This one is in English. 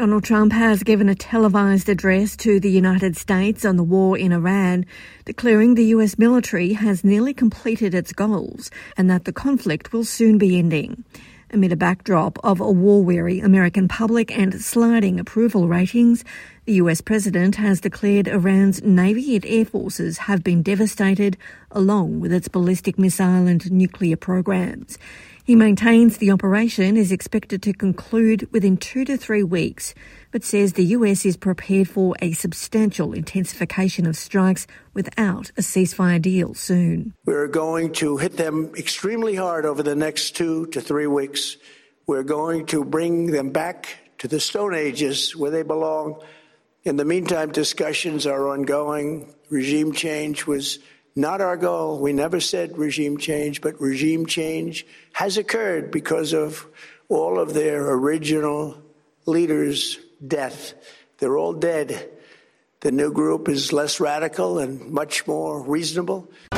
Donald Trump has given a televised address to the United States on the war in Iran, declaring the US military has nearly completed its goals and that the conflict will soon be ending. Amid a backdrop of a war-weary American public and sliding approval ratings, the US president has declared Iran's Navy and Air Forces have been devastated, along with its ballistic missile and nuclear programs. He maintains the operation is expected to conclude within 2 to 3 weeks, but says the US is prepared for a substantial intensification of strikes without a ceasefire deal soon. We're going to hit them extremely hard over the next 2 to 3 weeks. We're going to bring them back to the Stone Ages where they belong. In the meantime, discussions are ongoing. Regime change was not our goal. We never said regime change, but regime change has occurred because of all of their original leaders' death. They're all dead. The new group is less radical and much more reasonable.